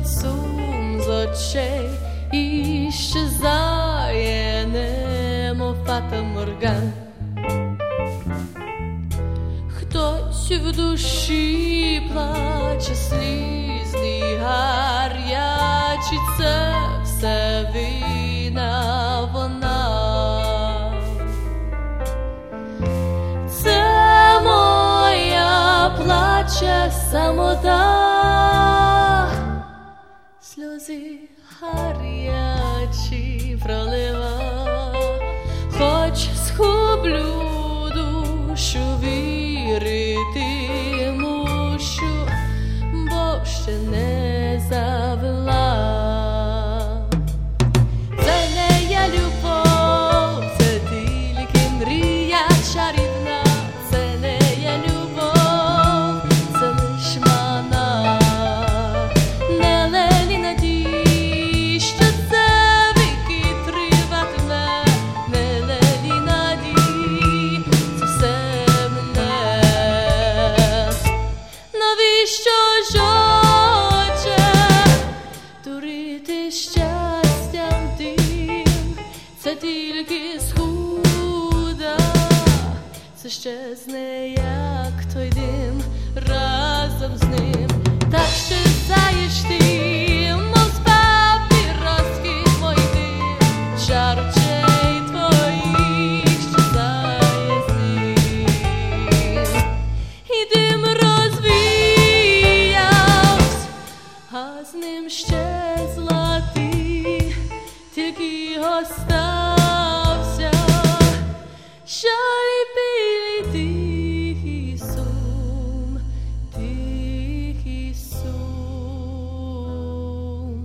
сходить сум з очей і щезає, немов фата-морган. Хтось в душі плаче слізний гарячий, це все вина вона. Це моя плаче самота, сльози гарячі пролива, хоч схоблю душу, вірити мушу, бо ще не завела. Це не я любов, це тільки мрія чарівна. Це не я любов, це лиш мана. Не лелі надій, що це віки триватиме. Не лелі надій, це все мене. Навіщо ж оче дурити щастям тим? Це тільки схуда, це щезне, як той дим, разом з ним. Так щезаєш ти, мов з папіроски твої дим, жар очей твоїх щезає з ним. І дим розвіявсь, а з ним щезла ти, тільки остався жаль і біль, тихий сум, тихий сум.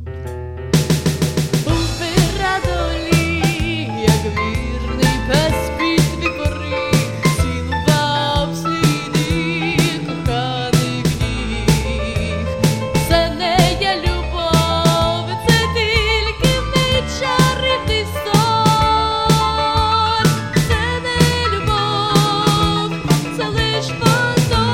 Був би радолі, як вірний пес під твій поріг, цілував сліди коханих ніг. Це не я любов, це тільки мій чарівний сон. Це не любов, це лиш фантом.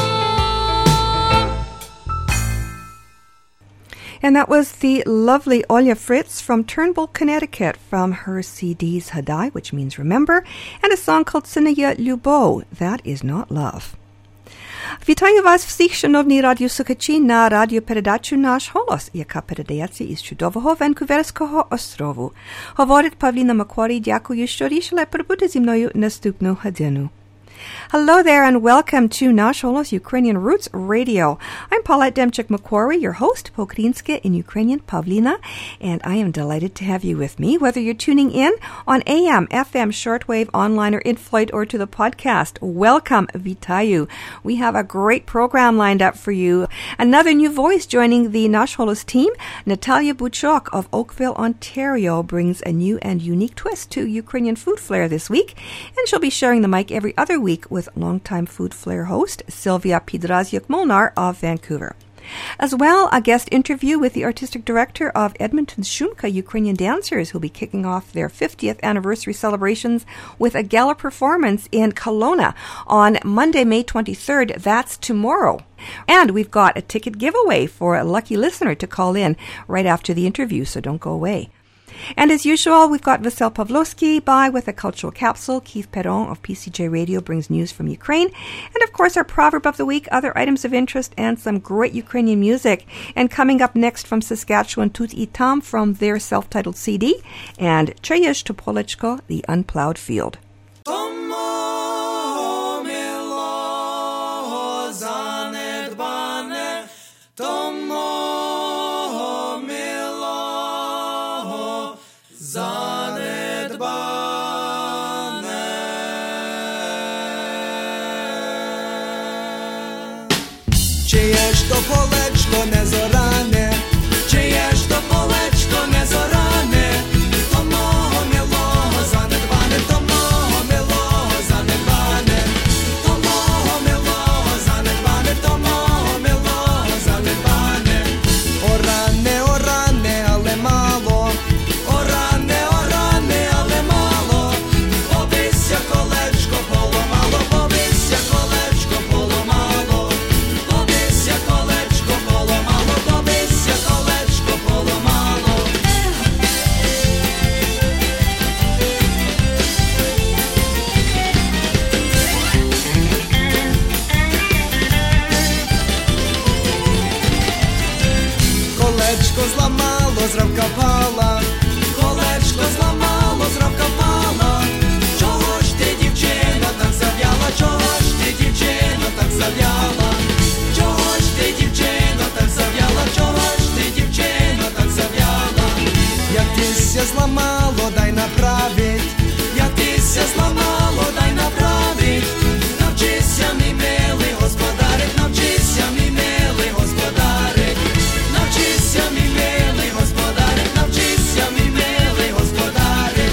And that was the lovely Olya Fritz from Turnbull, Connecticut, from her CDs Haday, which means remember, and a song called Syneya Lubo, that is not love. Вітаю вас всіх, шановні радіослухачі, на радіопередачу «Наш голос», яка передається із чудового Ванкуверського острову. Говорить Павліна Макварі, дякую, що рішили прибути зі мною наступну годину. Hello there and welcome to Nash Holos Ukrainian Roots Radio. I'm Paulette Demchik-Macquarie, your host, po-ukrainske in Ukrainian, Pavlina, and I am delighted to have you with me, whether you're tuning in on AM, FM, shortwave, online, or in flight, or to the podcast. Welcome, Vitayu. We have a great program lined up for you. Another new voice joining the Nash Holos team, Natalia Buchok of Oakville, Ontario, brings a new and unique twist to Ukrainian Food Flair this week, and she'll be sharing the mic every other week with longtime Food Flair host Sylvia Pidrazyuk-Molnar of Vancouver. As well, a guest interview with the artistic director of Edmonton's Shumka Ukrainian Dancers, who'll be kicking off their 50th anniversary celebrations with a gala performance in Kelowna on Monday, May 23rd. That's tomorrow. And we've got a ticket giveaway for a lucky listener to call in right after the interview, so don't go away. And as usual, we've got Vasyl Pavlovsky by with a cultural capsule. Keith Perron of PCJ Radio brings news from Ukraine. And of course, our proverb of the week, other items of interest, and some great Ukrainian music. And coming up next from Saskatchewan, Tut Itam from their self-titled CD. And Cheyesh Topolechko, The Unplowed Field. Чиєш то полечко не зоране, чиєш то полечко не зоране, то мого милого занедбане, то мого милого занедбане, то мого милого занедбане, то мого милого занедбане. Оране, але мало, оране, але мало, побися колечко поламало, побися колечко поламало. Колечко поламало, зламало, зравка пала, колечко зламало, зравка пала. Чого ж ти, дівчино, так зав'яла? Чого ж ти, дівчино, так зав'яла? Чого ж ти, дівчино, так зав'яла? Чого ж ти, дівчино, так зав'яла? Як тися зламало, дай направить, як тися зламало, дай направить. Навчися, мій милий господарик, навчися, мій милий господарик. Навчися, мій милий господарик, навчися, мій милий господарик.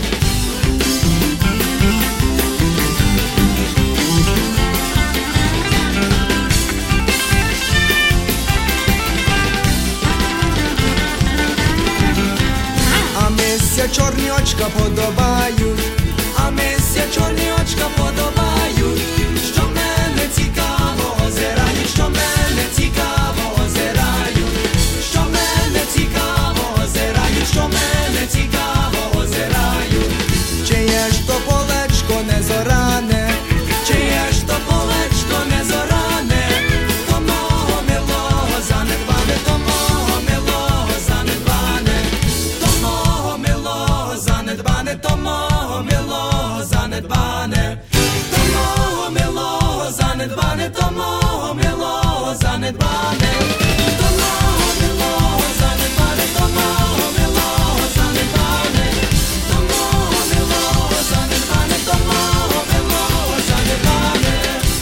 А мися чорні очка подобають, а мися чорні очка подобають. Що мене цікаво озирають, що мене цікаво озирають, що мене цікаво озирають, що мене цікаво озирають. Чиє ж то полечко не зоране, чиє ж то полечко не зоране, то мого милого занедбане, то мого милого занедбане, то мого милого занедбане, то мого милого занедбане, то мого милого занедбане, то мого милого занедбане, то мого милого занедбане, то мого милого занедбане, то мого милого занедбане, то мого милого занедбане.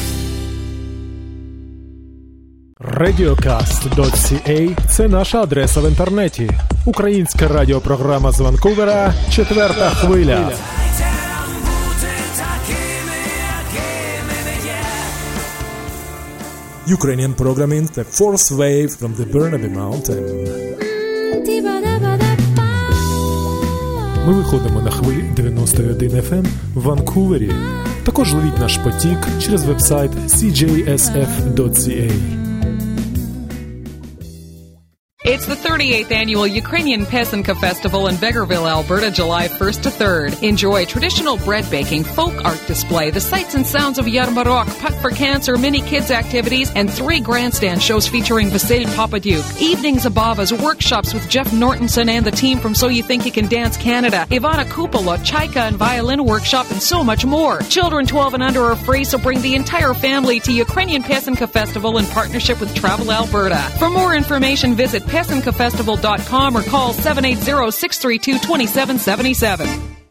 Radiocast.ca – це наша адреса в інтернеті. Українська радіопрограма з Ванкувера «Четверта хвиля». Ukrainian programming The Fourth Wave from the Burnaby Mountain. Ми виходимо на хвилі 91 FM в Ванкувері. Також ловіть наш потік через вебсайт cjsf.ca. It's the 38th annual Ukrainian Pesanka Festival in Vegreville, Alberta, July 1st to 3rd. Enjoy traditional bread baking, folk art display, the sights and sounds of Yarmarok, Putt for Cancer, mini kids activities, and 3 grandstand shows featuring Vasil Papaduke. Evenings Abavas, workshops with Jeff Nortonson and the team from So You Think You Can Dance Canada, Ivana Kupola, Chaika and violin workshop, and so much more. Children 12 and under are free, so bring the entire family to Ukrainian Pesanka Festival in partnership with Travel Alberta. For more information, visit pesankafestival.com or call 780-632-2777.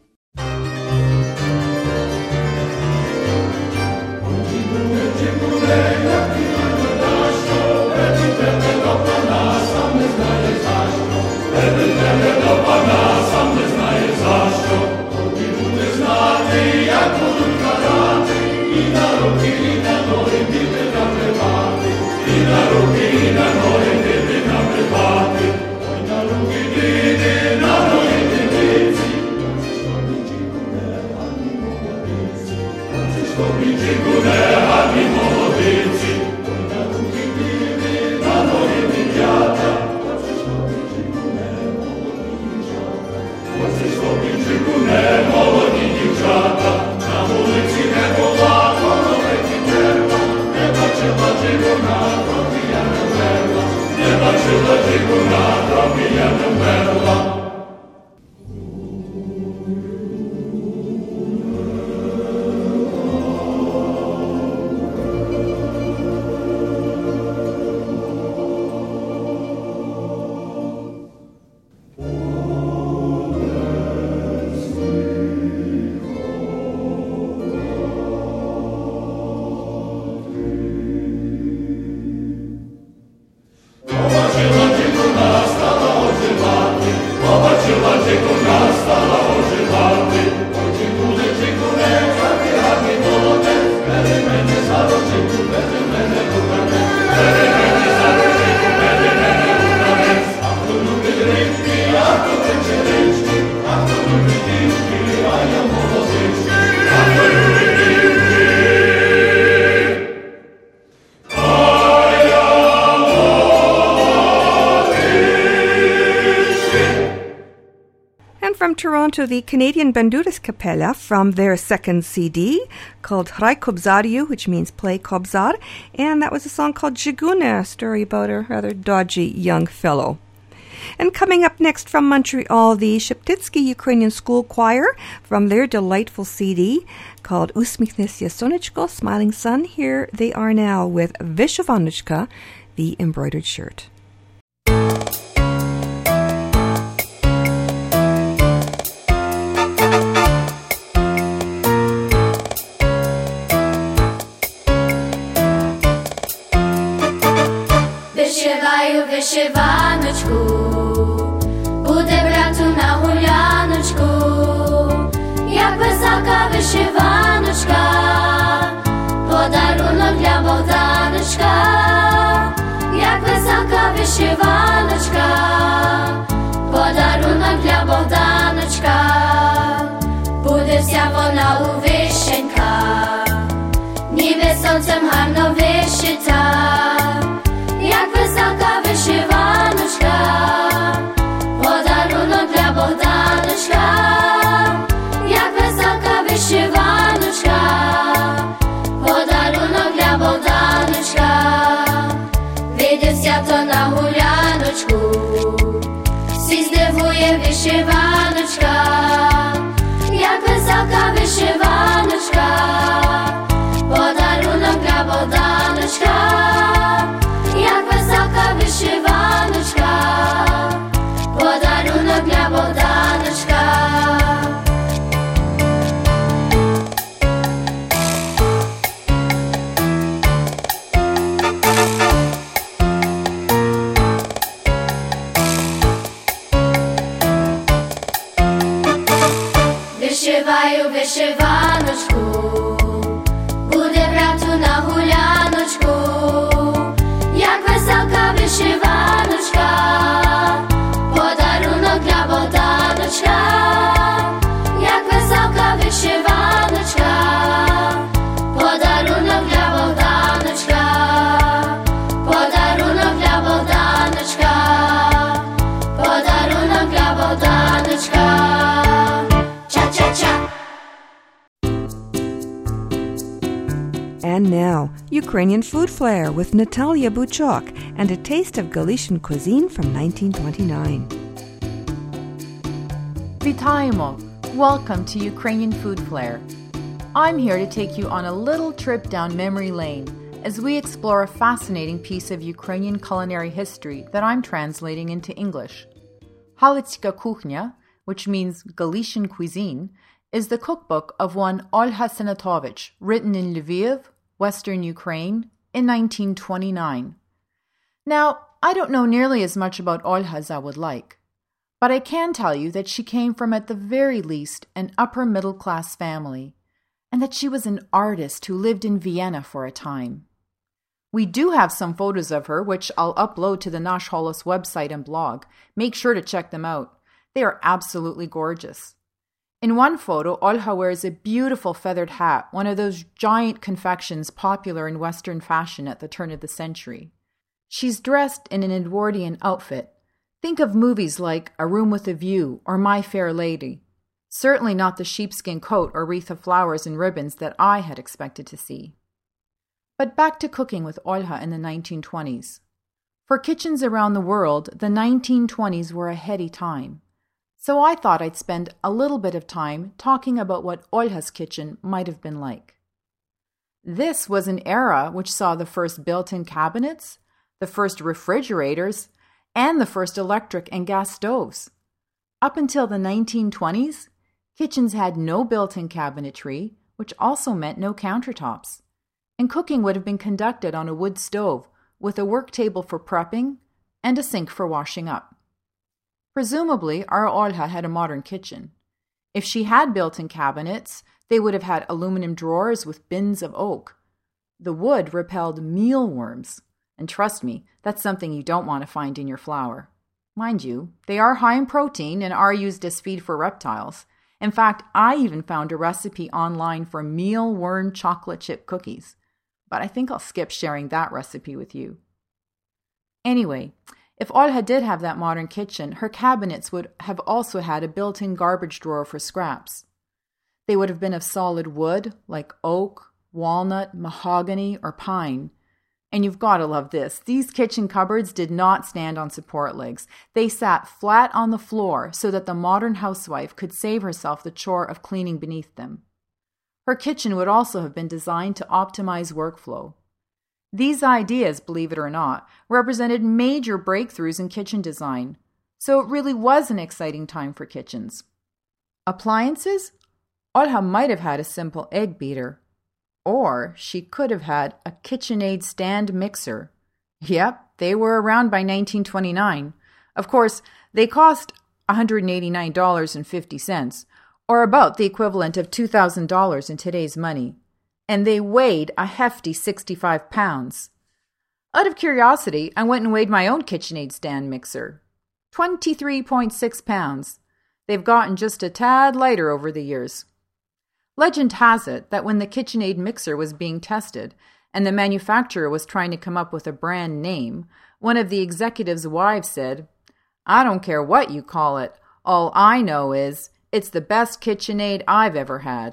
From Toronto, the Canadian Banduras Capella from their second CD called Hrai Kobzariu, which means play Kobzar, and that was a song called Jiguna, a story about a rather dodgy young fellow. And coming up next from Montreal, the Sheptytsky Ukrainian School Choir from their delightful CD called Usmikhnysya Sonechko, Smiling Sun. Here they are now with Vishovanuchka, the embroidered shirt. Вишиваю вишиваночку, буде брату на гуляночку, як висока вишиваночка, подарунок для Богданочка, як висока вишиваночка, подарунок для Богданочка, буде вся вона у вишеньках, ніби сонцем гарно вишита. Як висока вишиваночка, подарунок для Богданочка, як висока вишиваночка, подарунок для Богданочка, видився то на гуляночку, всі здивує вишиваночка, як висока вишиваночка, подарунок для Богданочка. Як висока вишиваночка, подарунок для Богданочка. Вишиваю вишиваночку, буде брату на гуляночку. Як висока вишиваночка, подарунок для Богданочка, як висока вишиваночка, подарунок для Богданочка, подарунок для Богданочка, подарунок для Богданочка. Ча-ча-ча. And now, Ukrainian Food Flair with Natalia Buchok and a taste of Galician cuisine from 1929. Vitaimo! Welcome to Ukrainian Food Flair. I'm here to take you on a little trip down memory lane as we explore a fascinating piece of Ukrainian culinary history that I'm translating into English. Halitska Kuchnia, which means Galician cuisine, is the cookbook of one Olha Senatovich, written in Lviv, Western Ukraine, in 1929. Now, I don't know nearly as much about Olha as I would like, but I can tell you that she came from, at the very least, an upper-middle-class family, and that she was an artist who lived in Vienna for a time. We do have some photos of her, which I'll upload to the Nash Holos website and blog. Make sure to check them out. They are absolutely gorgeous. In one photo, Olha wears a beautiful feathered hat, one of those giant confections popular in Western fashion at the turn of the century. She's dressed in an Edwardian outfit. Think of movies like A Room with a View or My Fair Lady. Certainly not the sheepskin coat or wreath of flowers and ribbons that I had expected to see. But back to cooking with Olha in the 1920s. For kitchens around the world, the 1920s were a heady time. So I thought I'd spend a little bit of time talking about what Olha's kitchen might have been like. This was an era which saw the first built-in cabinets, the first refrigerators, and the first electric and gas stoves. Up until the 1920s, kitchens had no built-in cabinetry, which also meant no countertops. And cooking would have been conducted on a wood stove with a work table for prepping and a sink for washing up. Presumably, our Olha had a modern kitchen. If she had built-in cabinets, they would have had aluminum drawers with bins of oak. The wood repelled mealworms, and trust me, that's something you don't want to find in your flour. Mind you, they are high in protein and are used as feed for reptiles. In fact, I even found a recipe online for mealworm chocolate chip cookies, but I think I'll skip sharing that recipe with you. Anyway, if Olha did have that modern kitchen, her cabinets would have also had a built-in garbage drawer for scraps. They would have been of solid wood, like oak, walnut, mahogany, or pine. And you've got to love this. These kitchen cupboards did not stand on support legs. They sat flat on the floor so that the modern housewife could save herself the chore of cleaning beneath them. Her kitchen would also have been designed to optimize workflow. These ideas, believe it or not, represented major breakthroughs in kitchen design. So it really was an exciting time for kitchens. Appliances? Olha might have had a simple egg beater. Or she could have had a KitchenAid stand mixer. Yep, they were around by 1929. Of course, they cost $189.50, or about the equivalent of $2,000 in today's money. And they weighed a hefty 65 pounds. Out of curiosity, I went and weighed my own KitchenAid stand mixer. 23.6 pounds. They've gotten just a tad lighter over the years. Legend has it that when the KitchenAid mixer was being tested and the manufacturer was trying to come up with a brand name, one of the executives' wives said, "I don't care what you call it. All I know is it's the best KitchenAid I've ever had."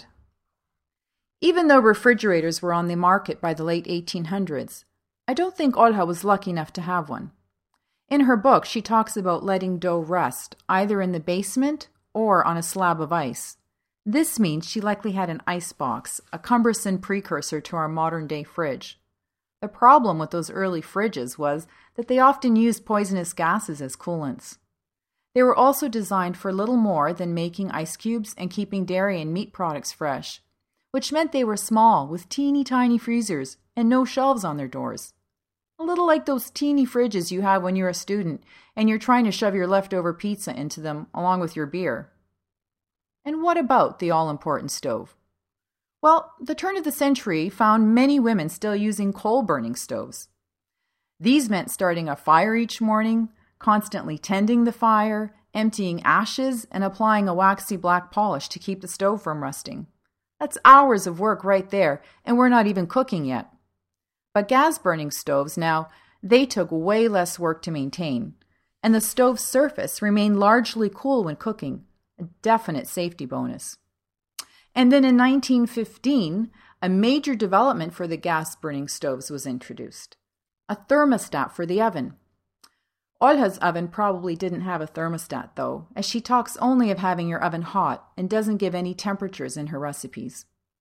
Even though refrigerators were on the market by the late 1800s, I don't think Olha was lucky enough to have one. In her book, she talks about letting dough rest, either in the basement or on a slab of ice. This means she likely had an ice box, a cumbersome precursor to our modern-day fridge. The problem with those early fridges was that they often used poisonous gases as coolants. They were also designed for little more than making ice cubes and keeping dairy and meat products fresh, which meant they were small, with teeny-tiny freezers and no shelves on their doors. A little like those teeny fridges you have when you're a student and you're trying to shove your leftover pizza into them along with your beer. And what about the all-important stove? Well, the turn of the century found many women still using coal-burning stoves. These meant starting a fire each morning, constantly tending the fire, emptying ashes, and applying a waxy black polish to keep the stove from rusting. That's hours of work right there, and we're not even cooking yet. But gas-burning stoves now, they took way less work to maintain, and the stove's surface remained largely cool when cooking, a definite safety bonus. And then in 1915, a major development for the gas-burning stoves was introduced, a thermostat for the oven. Olha's oven probably didn't have a thermostat, though, as she talks only of having your oven hot and doesn't give any temperatures in her recipes.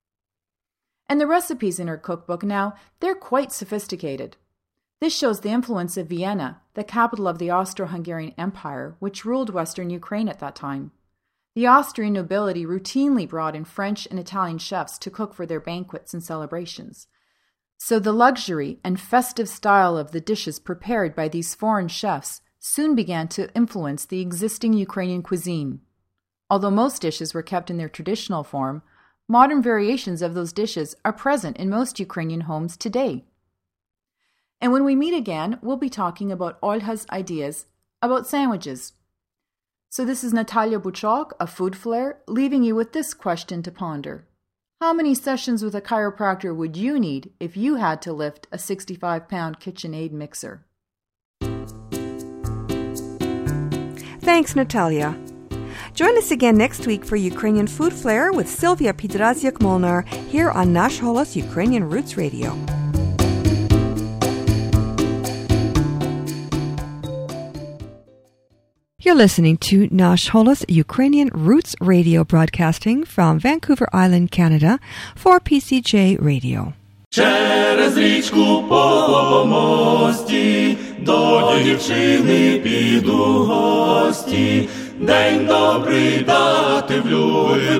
And the recipes in her cookbook now, they're quite sophisticated. This shows the influence of Vienna, the capital of the Austro-Hungarian Empire, which ruled western Ukraine at that time. The Austrian nobility routinely brought in French and Italian chefs to cook for their banquets and celebrations. So the luxury and festive style of the dishes prepared by these foreign chefs soon began to influence the existing Ukrainian cuisine. Although most dishes were kept in their traditional form, modern variations of those dishes are present in most Ukrainian homes today. And when we meet again, we'll be talking about Olha's ideas about sandwiches. So this is Natalia Buchok of Food Flair, leaving you with this question to ponder. How many sessions with a chiropractor would you need if you had to lift a 65-pound KitchenAid mixer? Thanks, Natalia. Join us again next week for Ukrainian Food Flair with Sylvia Pidraziak-Molnar here on Nash Holos Ukrainian Roots Radio. You're listening to Nash Holos Ukrainian Roots Radio, broadcasting from Vancouver Island, Canada for PCJ Radio. Через річку по мості до дівчини піду гості. День добрий дати в люди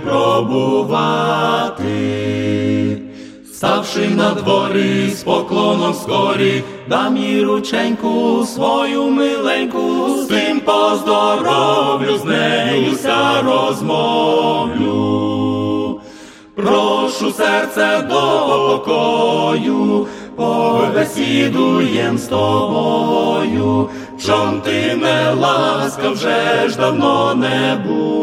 пробувати. Ставши на дворі з поклоном скорі, дам їй рученьку свою миленьку, з тим поздоровлю, з неюся розмовлю. Прошу серце до покою, побесідуєм з тобою, чом ти не ласка вже ж давно не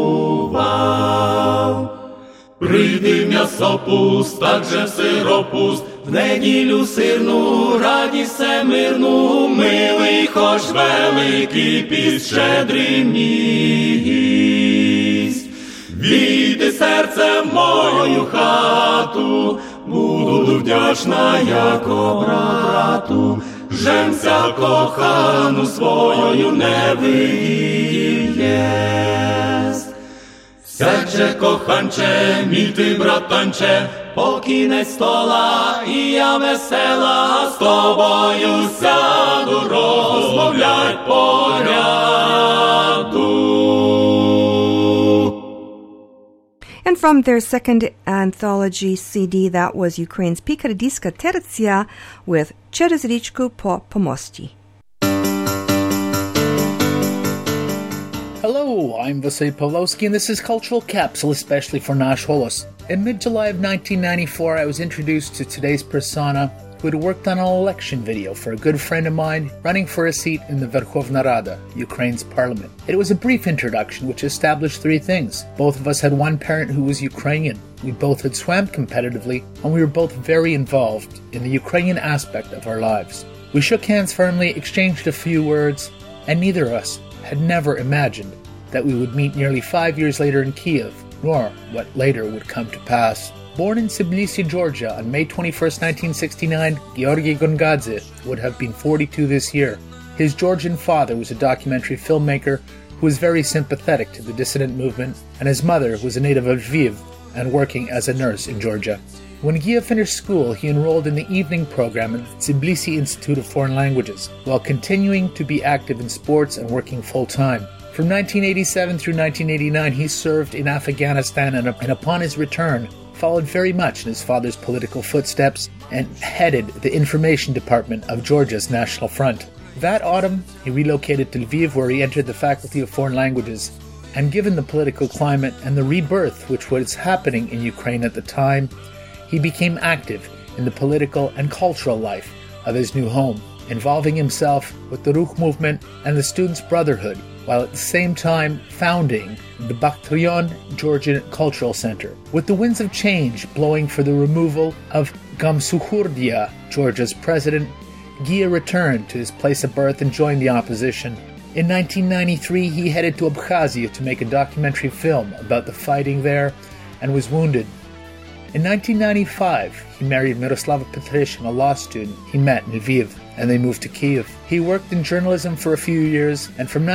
бував. Прийди в м'ясопуст, так же в сиропуст, в неділю сирну, радість всемирну, милий хоч великий піст, щедрий міст. Війди серце в мою хату, буду вдячна, яко брату, женця кохану своєю не виїсть. Сядьже, коханче, мій ти, братанче, покінець стола, і я весела з тобою сяду розмовлять поряду. And from their second anthology CD, that was Ukraine's Pikardійська Tercia with Через річку по помості. Hello, I'm Vasily Pavlovsky, and this is Cultural Capsule, especially for Nash Holos. In mid-July of 1994, I was introduced to today's persona who had worked on an election video for a good friend of mine running for a seat in the Verkhovna Rada, Ukraine's parliament. It was a brief introduction which established three things. Both of us had one parent who was Ukrainian. We both had swam competitively, and we were both very involved in the Ukrainian aspect of our lives. We shook hands firmly, exchanged a few words, and neither of us had never imagined that we would meet nearly 5 years later in Kiev, nor what later would come to pass. Born in Tbilisi, Georgia on May 21, 1969, Georgy Gongadze would have been 42 this year. His Georgian father was a documentary filmmaker who was very sympathetic to the dissident movement, and his mother was a native of Lviv and working as a nurse in Georgia. When Gia finished school, he enrolled in the evening program at the Tbilisi Institute of Foreign Languages, while continuing to be active in sports and working full-time. From 1987 through 1989, he served in Afghanistan and upon his return, followed very much in his father's political footsteps and headed the information department of Georgia's National Front. That autumn, he relocated to Lviv, where he entered the Faculty of Foreign Languages. And given the political climate and the rebirth which was happening in Ukraine at the time, he became active in the political and cultural life of his new home, involving himself with the Ruch movement and the Students' Brotherhood, while at the same time founding the Bakhtarion Georgian Cultural Center. With the winds of change blowing for the removal of Gamsukhurdia, Georgia's president, Gia returned to his place of birth and joined the opposition. In 1993, he headed to Abkhazia to make a documentary film about the fighting there and was wounded. In 1995, he married Miroslava Petreshin, a law student he met in Lviv, and they moved to Kiev. He worked in journalism for a few years, and from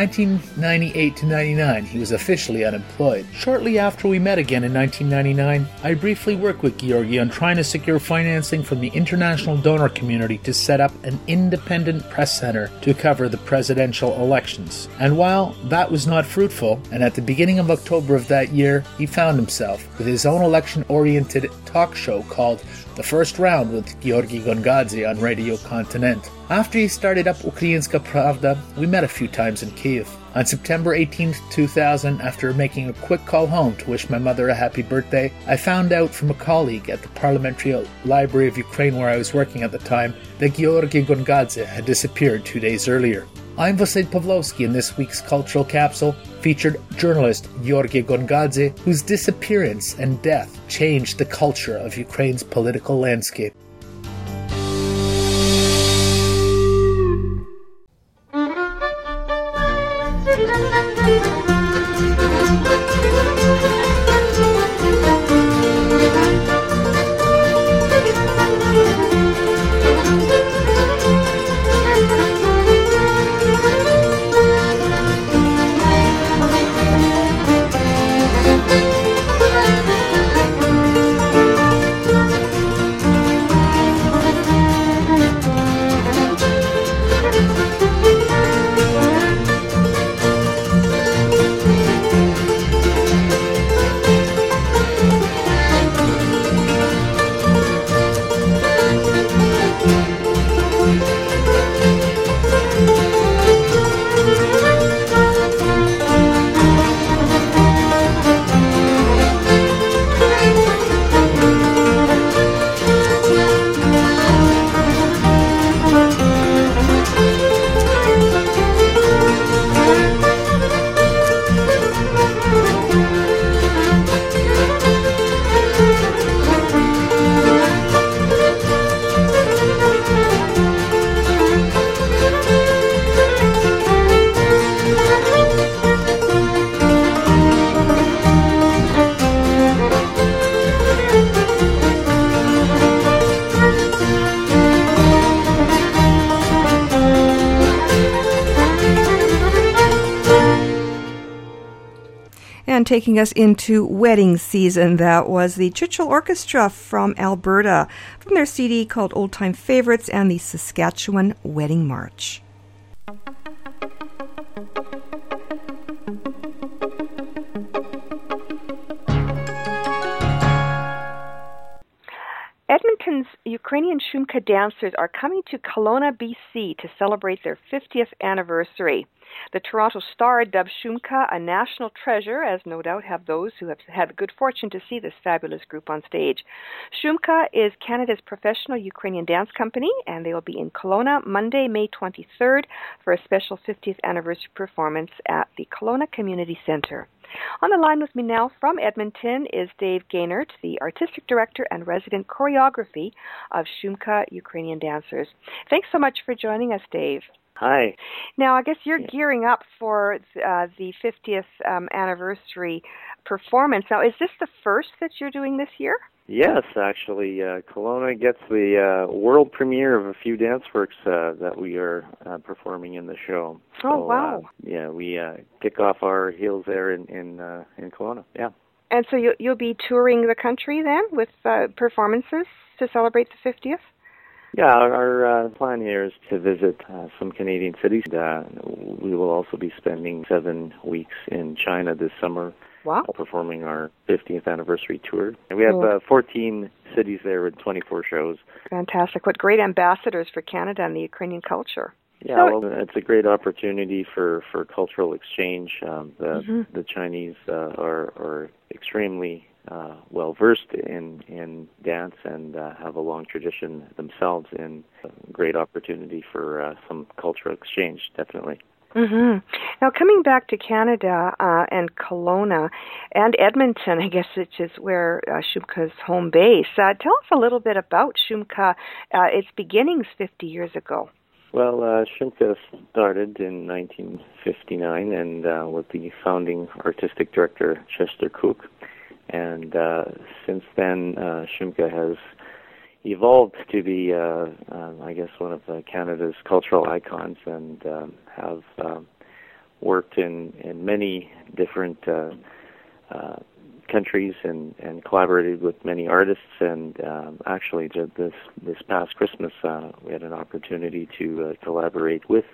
1998 to 99, he was officially unemployed. Shortly after we met again in 1999, I briefly worked with Georgy on trying to secure financing from the international donor community to set up an independent press center to cover the presidential elections. And while that was not fruitful, and at the beginning of October of that year, he found himself with his own election-oriented talk show called The First Round with Georgy Gongadze on Radio Continent. After he started up Ukrainska Pravda, we met a few times in Kiev. On September 18, 2000, after making a quick call home to wish my mother a happy birthday, I found out from a colleague at the Parliamentary Library of Ukraine where I was working at the time that Georgy Gongadze had disappeared 2 days earlier. I'm Vasily Pavlovsky, and this week's Cultural Capsule featured journalist Georgy Gongadze, whose disappearance and death changed the culture of Ukraine's political landscape. And taking us into wedding season, that was the Churchill Orchestra from Alberta, from their CD called Old Time Favorites and the Saskatchewan Wedding March. Edmonton's Ukrainian Shumka dancers are coming to Kelowna, BC to celebrate their 50th anniversary. The Toronto Star dubbed Shumka a national treasure, as no doubt have those who have had the good fortune to see this fabulous group on stage. Shumka is Canada's professional Ukrainian dance company, and they will be in Kelowna Monday, May 23rd for a special 50th anniversary performance at the Kelowna Community Centre. On the line with me now from Edmonton is Dave Gaynert, the Artistic Director and Resident Choreography of Shumka Ukrainian Dancers. Thanks so much for joining us, Dave. Hi. Now, I guess you're gearing up for the 50th anniversary performance. Now, is this the first that you're doing this year? Yes, actually, Kelowna gets the world premiere of a few dance works that we are performing in the show. Oh, wow. We kick off our heels there in Kelowna, yeah. And so you'll be touring the country then with performances to celebrate the 50th? Yeah, our plan here is to visit some Canadian cities. We will also be spending 7 weeks in China this summer. Wow. Performing our 50th anniversary tour. And we have 14 cities there with 24 shows. Fantastic. What great ambassadors for Canada and the Ukrainian culture. Yeah, well, it's a great opportunity for cultural exchange. The Chinese are extremely well-versed in dance and have a long tradition themselves, and a great opportunity for some cultural exchange, definitely. Mm-hmm. Now, coming back to Canada and Kelowna and Edmonton, I guess, which is where Shumka's home base, tell us a little bit about Shumka, its beginnings 50 years ago. Well, Shumka started in 1959 and with the founding artistic director, Chester Cook. And since then, Shumka has evolved to be, I guess, one of Canada's cultural icons, and have worked in many different countries and collaborated with many artists. And actually, this past Christmas, we had an opportunity to collaborate with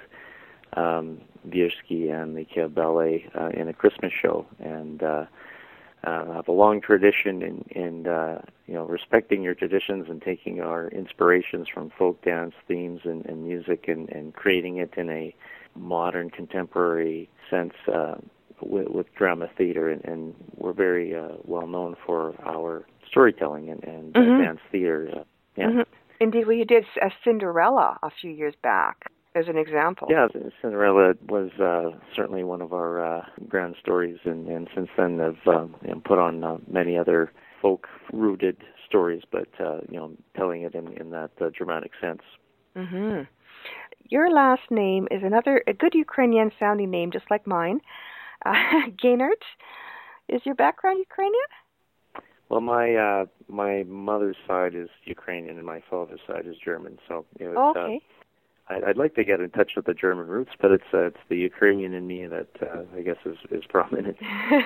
Biersky and the Kiev Ballet in a Christmas show, and have a long tradition in respecting your traditions and taking our inspirations from folk dance themes and music and creating it in a modern, contemporary sense with drama theater. And we're very well known for our storytelling and dance theater. Indeed, well, you did a Cinderella a few years back as an example. Yeah, Cinderella was certainly one of our grand stories, and since then I've put on many other folk-rooted stories, but telling it in that dramatic sense. Mm-hmm. Your last name is a good Ukrainian-sounding name, just like mine. Gaynert. Is your background Ukrainian? Well, my mother's side is Ukrainian and my father's side is German, so it was, okay. I'd like to get in touch with the German roots, but it's the Ukrainian in me that I guess is prominent.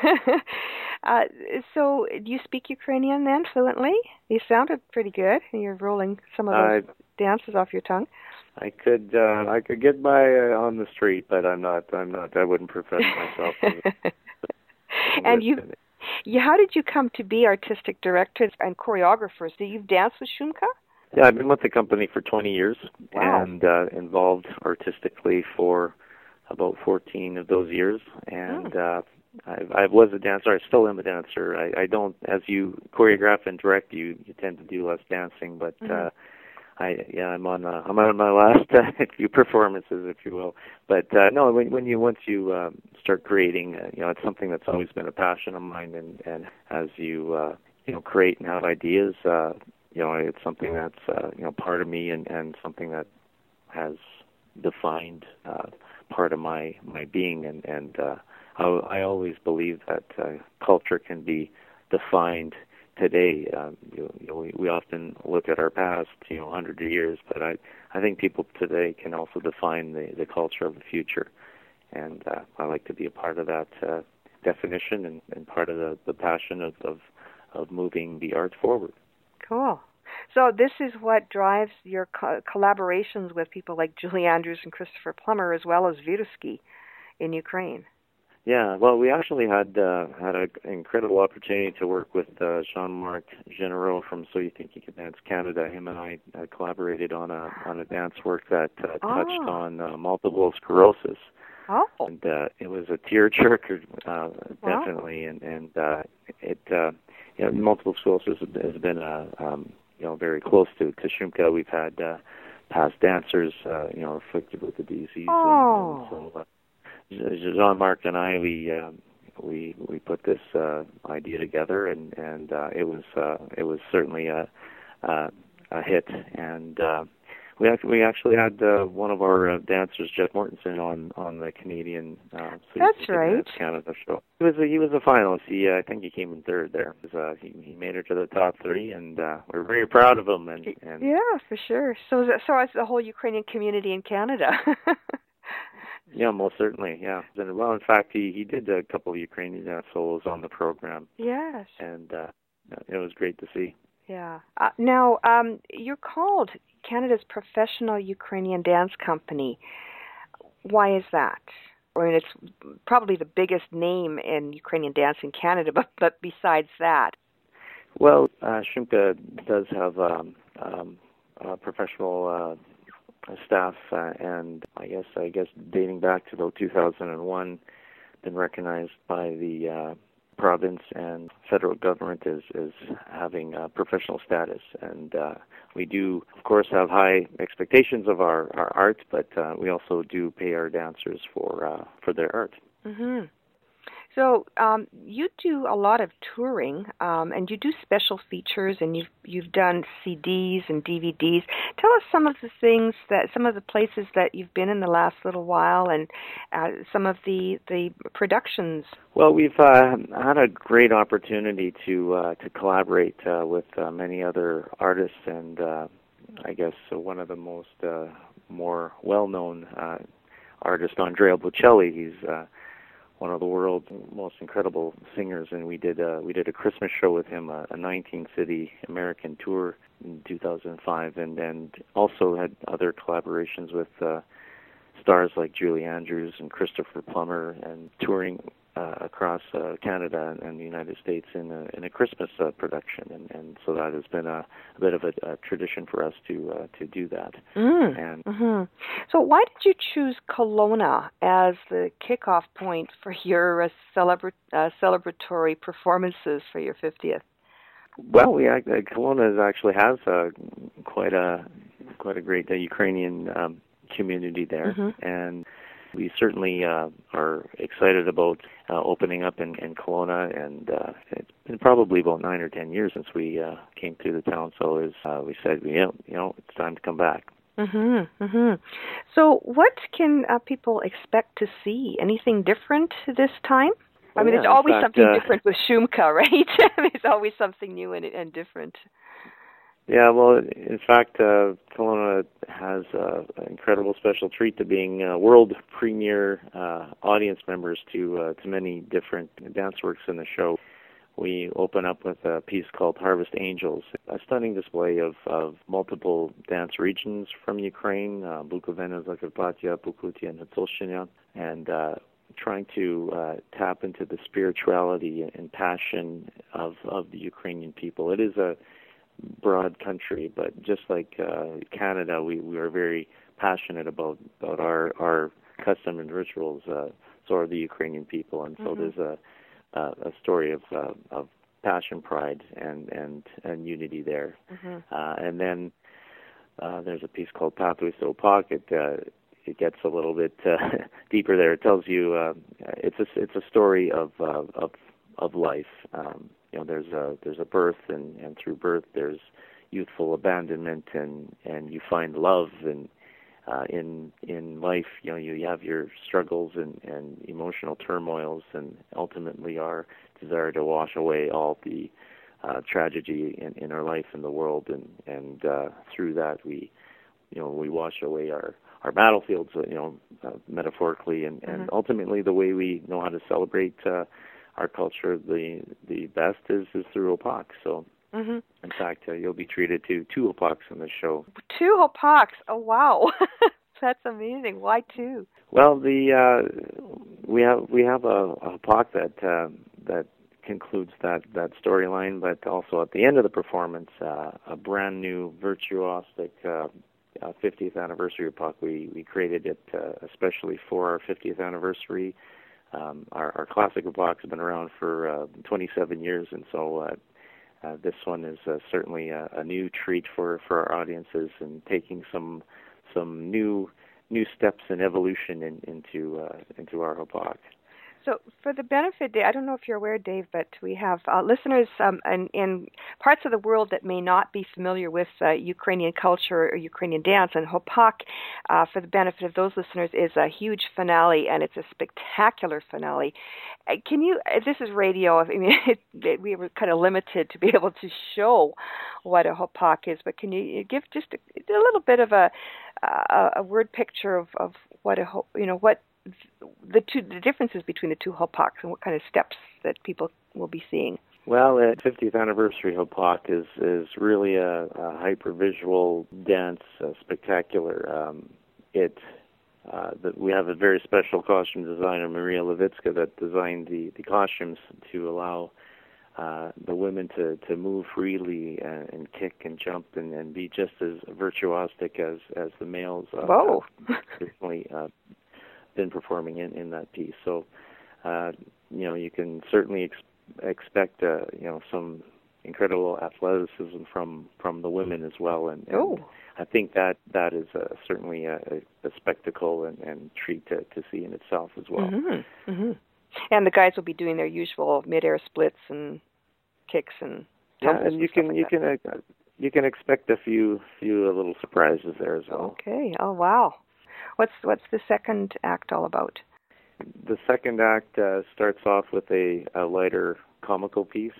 So, do you speak Ukrainian then fluently? You sounded pretty good. You're rolling some of those dances off your tongue. I could get by on the street, but I'm not. I wouldn't profess myself. And how did you come to be artistic directors and choreographers? Do you dance with Shumka? Yeah, I've been with the company for 20 years. Wow. And involved artistically for about 14 of those years. And I was a dancer. I still am a dancer. I don't, as you choreograph and direct, you tend to do less dancing. But I'm on my last few performances, if you will. But no, once you start creating, it's something that's always been a passion of mine. And as you create and have ideas. It's something that's part of me and something that has defined part of my being. And I always believe that culture can be defined today. We often look at our past, 100 years, but I think people today can also define the culture of the future. And I like to be a part of that definition and part of the passion of moving the art forward. Cool. So this is what drives your collaborations with people like Julie Andrews and Christopher Plummer, as well as Viruski in Ukraine. Yeah, well, we actually had an incredible opportunity to work with Jean-Marc Généraux from So You Think You Can Dance Canada. Him and I collaborated on a dance work that touched on multiple sclerosis. Oh. And it was a tearjerker, definitely, and multiple sclerosis has been very close to Shumka. We've had past dancers, afflicted with the disease. Oh. And so Jean-Marc and I, we put this idea together, and it was certainly a hit. And we actually had one of our dancers, Jeff Mortensen, on the Canadian That's right. Canada show. He was a finalist. I think he came in third there. He made it to the top 3, and we're very proud of him. And yeah, for sure. So is the whole Ukrainian community in Canada. Yeah, most certainly, yeah. And, well, in fact, he did a couple of Ukrainian dance solos on the program. Yes. And it was great to see. Yeah. Now, you're called Canada's Professional Ukrainian Dance Company. Why is that? I mean, it's probably the biggest name in Ukrainian dance in Canada, but besides that. Well, Shumka does have professional staff, and I guess dating back to about 2001, been recognized by the province and federal government as having professional status. And we do, of course, have high expectations of our art, but we also do pay our dancers for their art. Mm-hmm. So you do a lot of touring, and you do special features, and you've done CDs and DVDs. Tell us some of the places that you've been in the last little while, and some of the productions. Well, we've had a great opportunity to collaborate with many other artists, and I guess one of the most more well-known artists, Andrea Bocelli. He's one of the world's most incredible singers, and we did a Christmas show with him, a 19-city American tour in 2005, and also had other collaborations with stars like Julie Andrews and Christopher Plummer, and touring across Canada and the United States in a Christmas production, and so that has been a bit of a tradition for us to do that. And so why did you choose Kelowna as the kickoff point for your celebratory performances for your 50th? Well, Kelowna actually has quite a great Ukrainian community there, and we certainly are excited about opening up in Kelowna, and it's been probably about 9 or 10 years since we came through the town. So we said, it's time to come back. So what can people expect to see? Anything different this time? I mean, there's always something different with Shumka, right? There's always something new and different. Yeah, well, in fact, Kelowna has an incredible special treat to being world premiere audience members to many different dance works in the show. We open up with a piece called Harvest Angels, a stunning display of multiple dance regions from Ukraine, Bukovina, Zakarpattia, Pokutya, and Hutsulshina, and trying to tap into the spirituality and passion of the Ukrainian people. It is a broad country, but just like Canada, we are very passionate about our custom and rituals. So are the Ukrainian people, and so there's a story of passion, pride, and unity there. And then there's a piece called Pathways to Opak. It gets a little bit deeper there. It tells you it's a story of life. There's a birth, and through birth there's youthful abandonment, and you find love, and in life, you have your struggles and emotional turmoils, and ultimately our desire to wash away all the tragedy in our life and the world, and through that we wash away our battlefields, metaphorically, and ultimately the way we know how to celebrate our culture the best is through Hopak. So, Mm-hmm. in fact, you'll be treated to 2 Hopaks in the show. 2 Hopaks. Oh, wow. That's amazing. Why 2? Well, we have a Hopak that concludes that storyline, but also at the end of the performance, a brand new virtuosic 50th anniversary Hopak. We created it especially for our 50th anniversary. Our classic Hopaks have been around for 27 years, and so this one is certainly a new treat for our audiences, and taking some new steps in evolution into our Hopak. So for the benefit, I don't know if you're aware, Dave, but we have listeners in parts of the world that may not be familiar with Ukrainian culture or Ukrainian dance, and Hopak, for the benefit of those listeners, is a huge finale, and it's a spectacular finale. Can you, this is radio, I mean, we were kind of limited to be able to show what a Hopak is, but can you give just a little bit of a word picture of what what the differences between the 2 Hopaks and what kind of steps that people will be seeing? Well, a 50th anniversary Hopak is really a hyper-visual dance, spectacular. We have a very special costume designer, Maria Levitska, that designed the costumes to allow the women to move freely and kick and jump and be just as virtuosic as the males. Whoa! Certainly been performing in that piece. So, you can certainly expect some incredible athleticism from the women as well, and I think that is certainly a spectacle and treat to see in itself as well. Mm-hmm. Mm-hmm. And the guys will be doing their usual mid-air splits and kicks and tumbles. And you can expect a few little surprises there as well. Okay. Oh wow. What's the second act all about? The second act starts off with a lighter comical piece.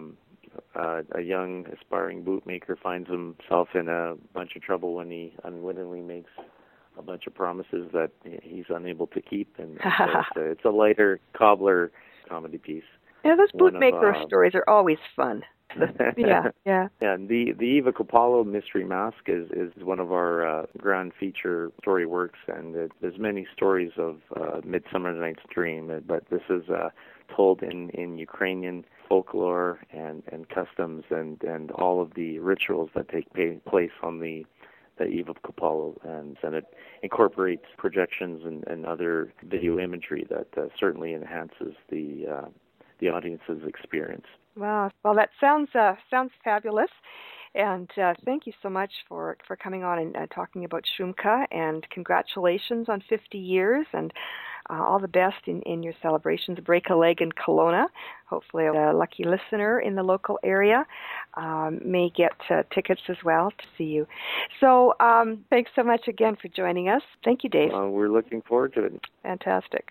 A young aspiring bootmaker finds himself in a bunch of trouble when he unwittingly makes a bunch of promises that he's unable to keep, and so it's a lighter cobbler comedy piece. Yeah, those bootmaker stories are always fun. Yeah. And the Eva Coppola Mystery Mask is one of our grand feature story works, and there's many stories of Midsummer Night's Dream, but this is told in Ukrainian folklore and customs and all of the rituals that take place on the Eve of Coppola, and it incorporates projections and other video imagery that certainly enhances the audience's experience. Wow. Well, that sounds fabulous. And thank you so much for coming on and talking about Shumka, and congratulations on 50 years, and all the best in your celebrations. Break a leg in Kelowna. Hopefully a lucky listener in the local area may get tickets as well to see you. So thanks so much again for joining us. Thank you, Dave. We're looking forward to it. Fantastic.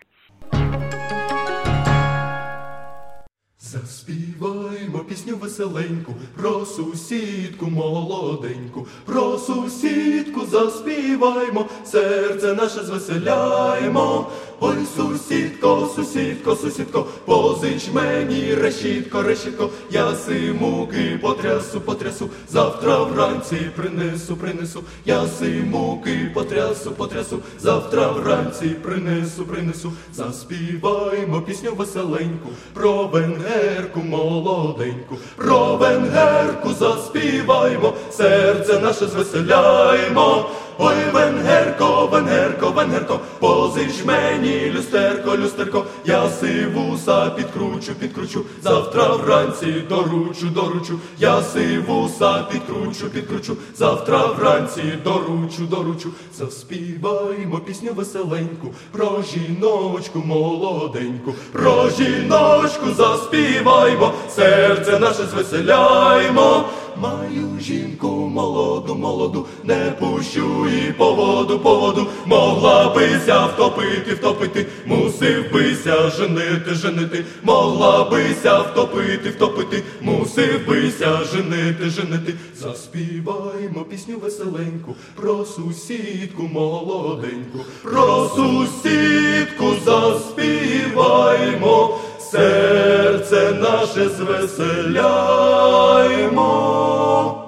Заспіваймо пісню веселеньку про сусідку молоденьку, про сусідку заспіваймо, серце наше звеселяймо. Ой, сусідко, сусідко, сусідко, позич мені решітко, решітко, я симуки потрясу, завтра вранці принесу, я симуки потрясу, завтра вранці принесу. Заспіваймо пісню веселеньку про венгерку молоденьку, про венгерку заспіваймо, серце наше звеселяймо. Ой, венгерко, позич мені люстерко, я сивуса підкручу, завтра вранці доручу, я сивуса підкручу, завтра вранці доручу. Заспіваймо пісню веселеньку про жіночку молоденьку, про жіночку заспіваймо, серце наше звеселяймо. Маю жінку молоду, не пущу і по воду, могла бися втопити, мусив бися женити, могла бися втопити, мусив бися женити. Заспіваймо пісню веселеньку про сусідку молоденьку, про сусідку заспіваймо, серце наше звеселяймо.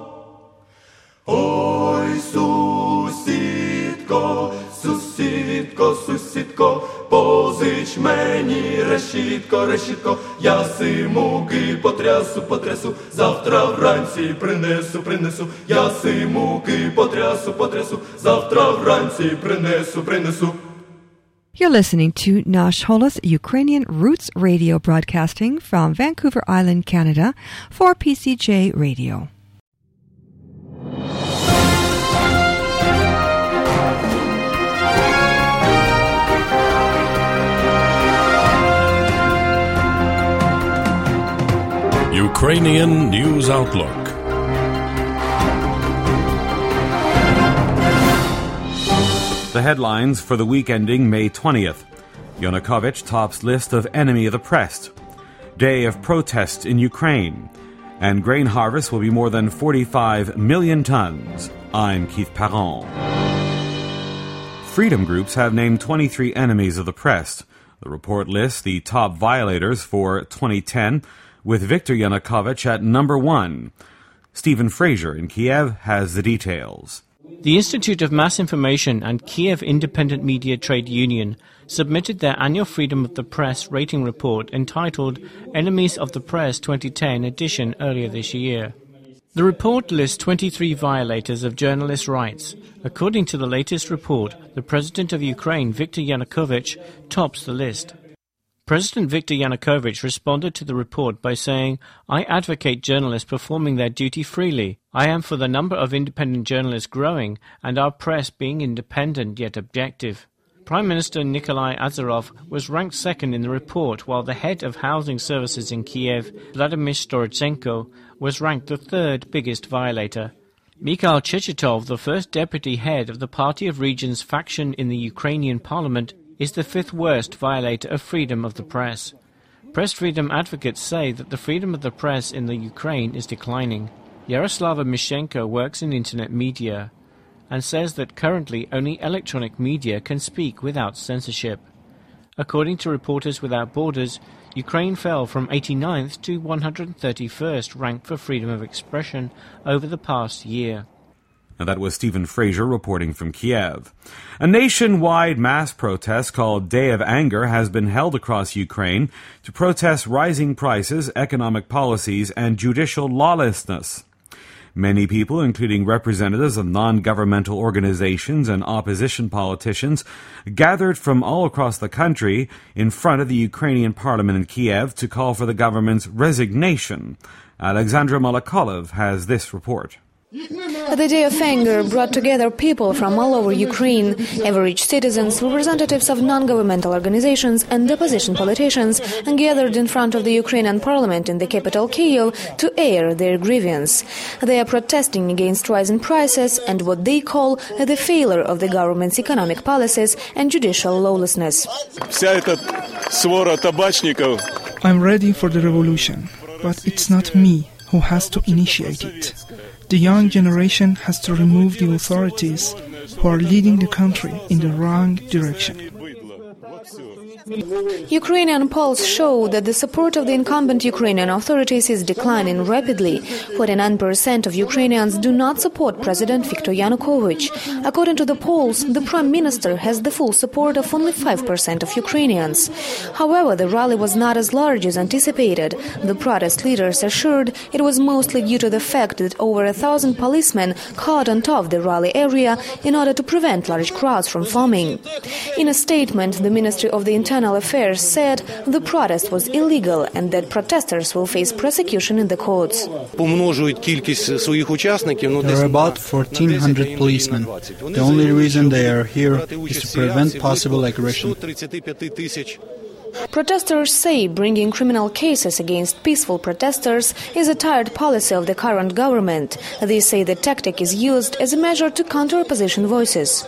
Ой, сусідко, сусідко, сусідко, позич мені решітко, решітко, я симуки потрясу, потрясу, завтра вранці принесу, принесу, я симуки потрясу, потрясу, завтра вранці принесу, принесу. You're listening to Nash Holos Ukrainian Roots Radio broadcasting from Vancouver Island, Canada for PCJ Radio. Ukrainian News Outlook. The headlines for the week ending May 20th. Yanukovych tops list of enemy of the press. Day of protests in Ukraine. And grain harvest will be more than 45 million tons. I'm Keith Parent. Freedom groups have named 23 enemies of the press. The report lists the top violators for 2010, with Viktor Yanukovych at number 1. Stephen Fraser in Kiev has the details. The Institute of Mass Information and Kiev Independent Media Trade Union submitted their annual Freedom of the Press rating report entitled Enemies of the Press 2010 edition earlier this year. The report lists 23 violators of journalists' rights. According to the latest report, the President of Ukraine, Viktor Yanukovych, tops the list. President Viktor Yanukovych responded to the report by saying, "I advocate journalists performing their duty freely. I am for the number of independent journalists growing and our press being independent yet objective." Prime Minister Nikolai Azarov was ranked second in the report, while the head of housing services in Kiev, Vladimir Storchenko, was ranked the third biggest violator. Mikhail Chechetov, the first deputy head of the Party of Regions faction in the Ukrainian parliament, is the fifth worst violator of freedom of the press. Press freedom advocates say that the freedom of the press in the Ukraine is declining. Yaroslava Mishenko works in internet media and says that currently only electronic media can speak without censorship. According to Reporters Without Borders, Ukraine fell from 89th to 131st ranked for freedom of expression over the past year. And that was Stephen Fraser reporting from Kiev. A nationwide mass protest called Day of Anger has been held across Ukraine to protest rising prices, economic policies, and judicial lawlessness. Many people, including representatives of non-governmental organizations and opposition politicians, gathered from all across the country in front of the Ukrainian parliament in Kiev to call for the government's resignation. Alexandra Malakolov has this report. The Day of Anger brought together people from all over Ukraine, average citizens, representatives of non-governmental organizations and opposition politicians, and gathered in front of the Ukrainian parliament in the capital Kyiv to air their grievance. They are protesting against rising prices and what they call the failure of the government's economic policies and judicial lawlessness. I'm ready for the revolution, but it's not me who has to initiate it. The young generation has to remove the authorities who are leading the country in the wrong direction. Ukrainian polls show that the support of the incumbent Ukrainian authorities is declining rapidly. 49% of Ukrainians do not support President Viktor Yanukovych. According to the polls, the Prime Minister has the full support of only 5% of Ukrainians. However, the rally was not as large as anticipated. The protest leaders assured it was mostly due to the fact that over 1,000 policemen caught on top of the rally area in order to prevent large crowds from forming. In a statement, the Ministry of the Internal Affairs said the protest was illegal and that protesters will face prosecution in the courts. There are about 1,400 policemen. The only reason they are here is to prevent possible aggression. Protesters say bringing criminal cases against peaceful protesters is a tired policy of the current government. They say the tactic is used as a measure to counter opposition voices.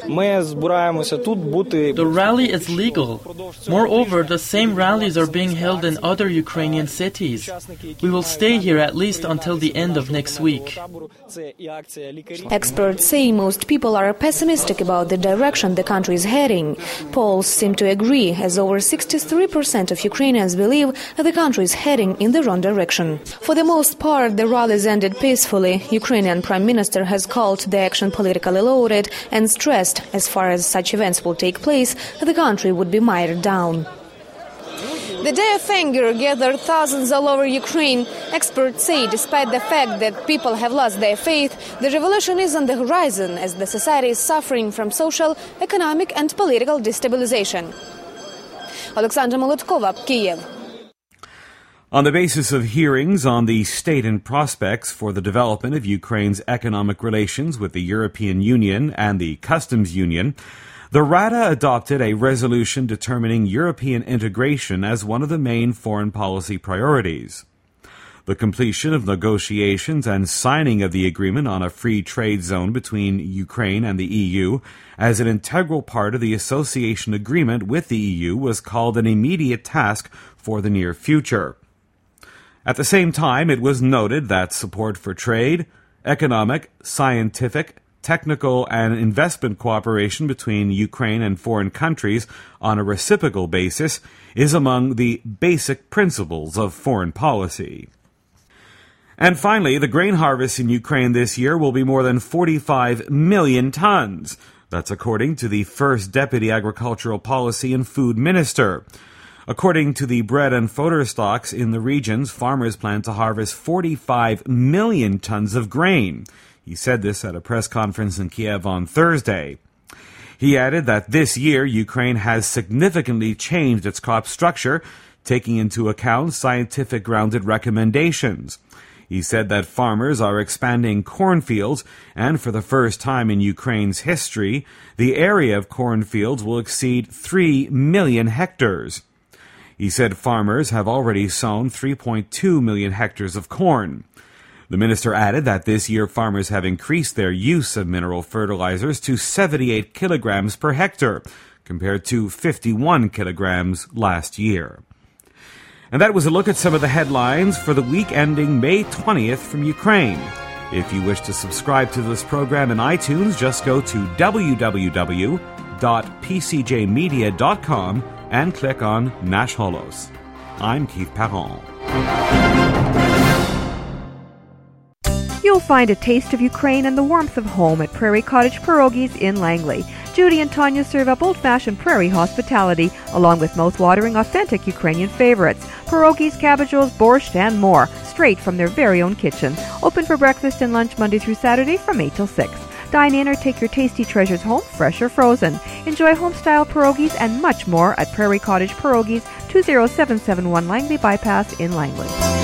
The rally is legal. Moreover, the same rallies are being held in other Ukrainian cities. We will stay here at least until the end of next week. Experts say most people are pessimistic about the direction the country is heading. Polls seem to agree, as over 63% 83% of Ukrainians believe that the country is heading in the wrong direction. For the most part, the rallies ended peacefully. Ukrainian Prime Minister has called the action politically loaded and stressed, as far as such events will take place, that the country would be mired down. The Day of Anger gathered thousands all over Ukraine. Experts say, despite the fact that people have lost their faith, the revolution is on the horizon as the society is suffering from social, economic and political destabilization. Alexandra Molotkova, Kiev. On the basis of hearings on the state and prospects for the development of Ukraine's economic relations with the European Union and the Customs Union, the Rada adopted a resolution determining European integration as one of the main foreign policy priorities. The completion of negotiations and signing of the agreement on a free trade zone between Ukraine and the EU as an integral part of the association agreement with the EU was called an immediate task for the near future. At the same time, it was noted that support for trade, economic, scientific, technical and investment cooperation between Ukraine and foreign countries on a reciprocal basis is among the basic principles of foreign policy. And finally, the grain harvest in Ukraine this year will be more than 45 million tons. That's according to the first Deputy Agricultural Policy and Food Minister. According to the bread and fodder stocks in the regions, farmers plan to harvest 45 million tons of grain. He said this at a press conference in Kiev on Thursday. He added that this year Ukraine has significantly changed its crop structure, taking into account scientific grounded recommendations. He said that farmers are expanding cornfields, and for the first time in Ukraine's history, the area of cornfields will exceed 3 million hectares. He said farmers have already sown 3.2 million hectares of corn. The minister added that this year farmers have increased their use of mineral fertilizers to 78 kilograms per hectare, compared to 51 kilograms last year. And that was a look at some of the headlines for the week ending May 20th from Ukraine. If you wish to subscribe to this program in iTunes, just go to www.pcjmedia.com and click on Nash Holos. I'm Keith Perron. You'll find a taste of Ukraine and the warmth of home at Prairie Cottage Pierogies in Langley. Judy and Tanya serve up old-fashioned prairie hospitality, along with mouth-watering authentic Ukrainian favorites, pierogies, cabbage rolls, borscht, and more, straight from their very own kitchen. Open for breakfast and lunch Monday through Saturday from 8 till 6. Dine in or take your tasty treasures home, fresh or frozen. Enjoy home-style pierogies and much more at Prairie Cottage Pierogies, 20771 Langley Bypass in Langley.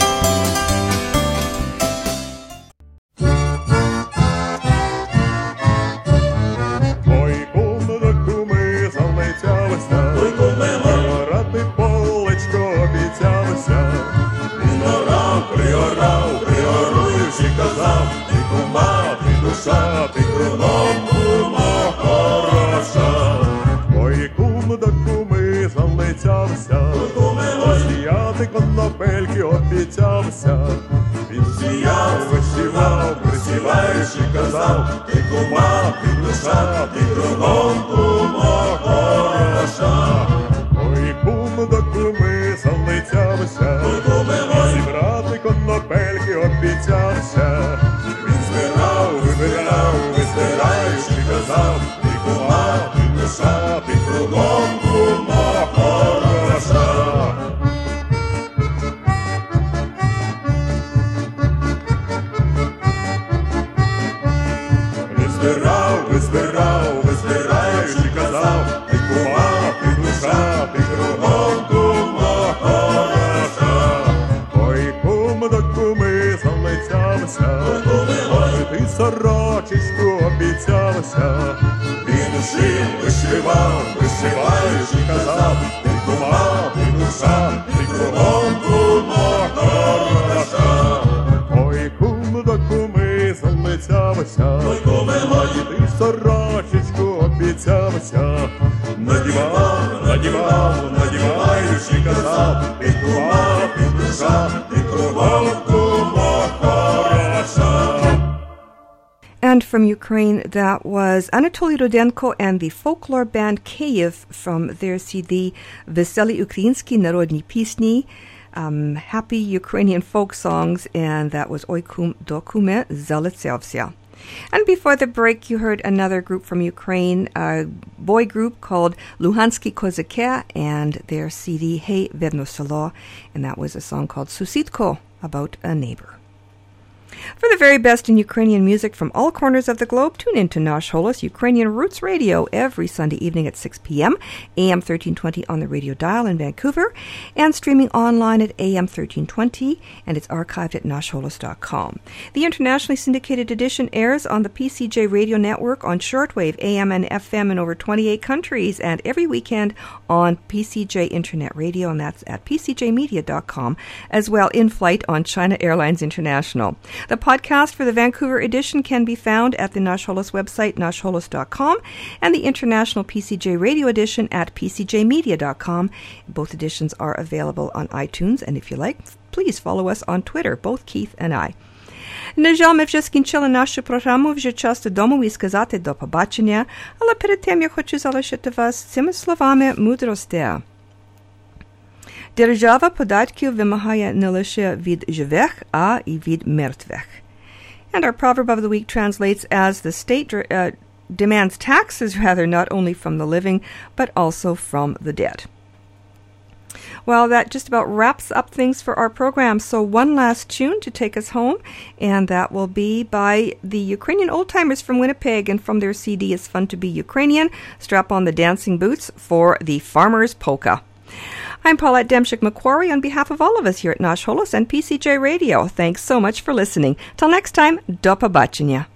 Він сіяв, вишивав, присіваючи, казав, ти кума, ти душа, ти кругом кума хороша. Ой, кум до куми залицявся, зібрати конопельки обіцявся. Він збирав, вибирав, визбираючи, казав, ти кума, ти душа, ти кругом кума хороша. Визбирав, визбираючи, казав, ти кума, ти душа, ти кругом кума хороша. Ой, кум до куми залицявся, ти сорочечку обіцявся. Він шив, вишивав, вишиваючи, казав, ти кума, ти душа, ти кругом кума хороша. Ой, кум до куми залицявся, ти сорочечку обіцявся. Надівав, надівав, надіваючи, казав, ти кума, ти душа, ти кругом кума хороша. And from Ukraine, that was Anatoly Rudenko and the folklore band Kyiv from their CD Veseli Ukrainsky Narodny Pisni, happy Ukrainian folk songs, and that was Oi Dokume Zalitsevsia. And before the break, you heard another group from Ukraine, a boy group called Luhansky Kozake, and their CD Hey Vedno Selo, and that was a song called Susidko, about a neighbor. For the very best in Ukrainian music from all corners of the globe, tune in to Nash Holos Ukrainian Roots Radio every Sunday evening at 6 p.m., AM 1320 on the radio dial in Vancouver, and streaming online at AM 1320, and it's archived at nashholos.com. The internationally syndicated edition airs on the PCJ Radio Network on shortwave, AM and FM in over 28 countries, and every weekend on PCJ Internet Radio, and that's at pcjmedia.com, as well in flight on China Airlines International. The podcast for the Vancouver edition can be found at the Nash Holos website, nashholos.com, and the international PCJ radio edition at pcjmedia.com. Both editions are available on iTunes, and if you like, please follow us on Twitter, both Keith and I. На жаль, ми вже скінчили нашу програму, вже час додому і сказати до побачення, але перед тим я хочу залишити вас цими словами мудрості. Держава податків вимагає не лише від живих, а й від мертвих. And our proverb of the week translates as the state demands taxes not only from the living, but also from the dead. Well, that just about wraps up things for our program. So one last tune to take us home, and that will be by the Ukrainian Old-Timers from Winnipeg, and from their CD It's Fun to Be Ukrainian. Strap on the dancing boots for the Farmer's Polka. I'm Paulette Demchik-Macquarie on behalf of all of us here at Nash Holos and PCJ Radio. Thanks so much for listening. Till next time, do побачення.